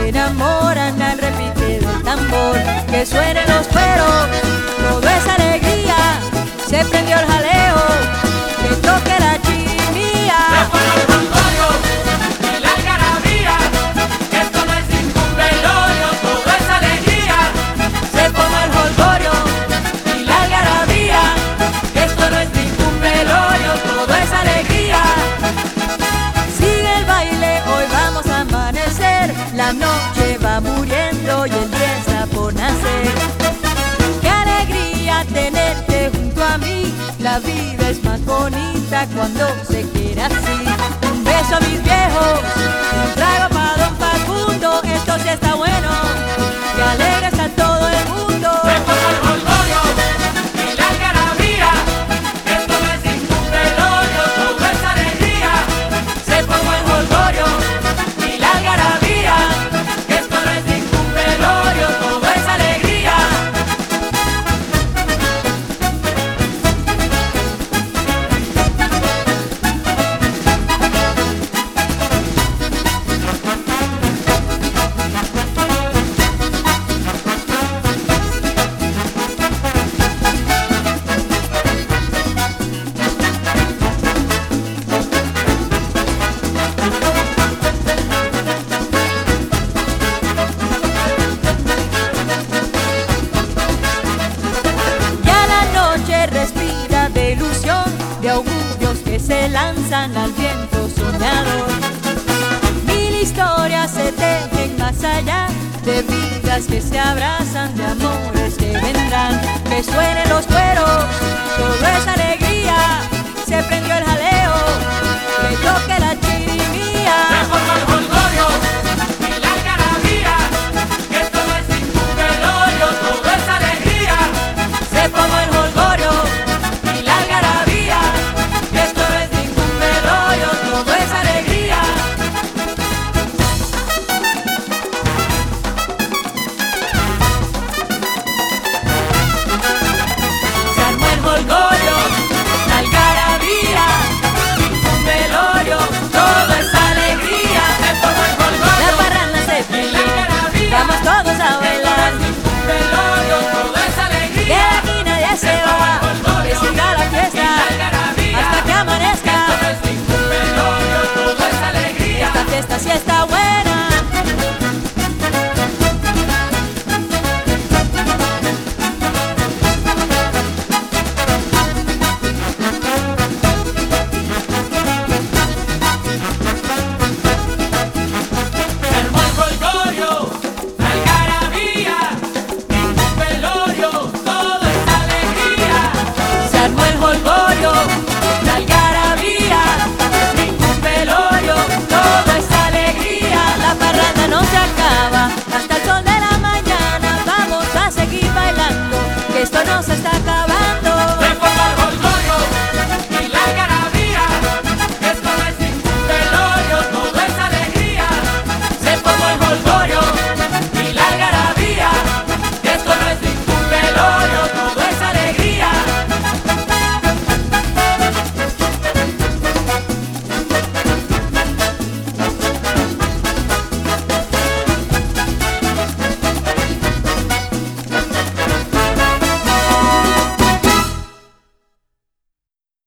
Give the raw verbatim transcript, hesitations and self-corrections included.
se enamoran al repique del tambor. Que suenen los cueros, todo es alegría, se prendió el jaleo, que toque la chirimía. Se formó el jolgorio y la algarabía, que esto no es ningún velorio, todo es alegría. Se formó el jolgorio y la algarabía, que esto no es ningún velorio, todo es alegría. Sigue el baile, hoy vamos a amanecer, la noche va muriendo y el día está por nacer. Qué alegría tenerte junto a mí, la vida es más bonita cuando se quiere así. Un beso a mis viejos, un trago para don Facundo, esto sí está bueno, que alegre está todo el mundo. Se formó el jolgorio y la algarabía, que esto no es ningún velorio, todo es alegría. Se formó el jolgorio y la algarabía, que esto no es ningún velorio, todo es alegría. Ya la noche respira de ilusión, de augurios que se lanzan al viento soñador. Mil historias se tejen más allá, de vidas que se abrazan, de amores que vendrán. Que suenen los cueros, todo es alegría, se prendió el jaleo, que toque la chirimía. Se formó el jolgorio y la algarabía, que esto no es ningún velorio, todo es alegría. Se formó el jolgorio y la algarabía, que esto no es ningún velorio, todo es alegría. Se armó el jolgorio, la algarabía, ningún velorio, todo es alegría. Se formó el jolgorio La parranda se y la prendió, algarabía, vamos todos a bailar. ningún velorio, todo es De alegría. aquí nadie se va, que siga la fiesta hasta que amanezca. Esto no es ningún velorio, todo es alegría. Esta fiesta sí está buena. Se armó el jolgorio, la algarabía, ningún velorio, todo es alegría. Se armó el jolgorio, la algarabía, ningún velorio, todo es alegría. La parranda no se acaba, hasta el sol de la mañana vamos a seguir bailando, que esto no se está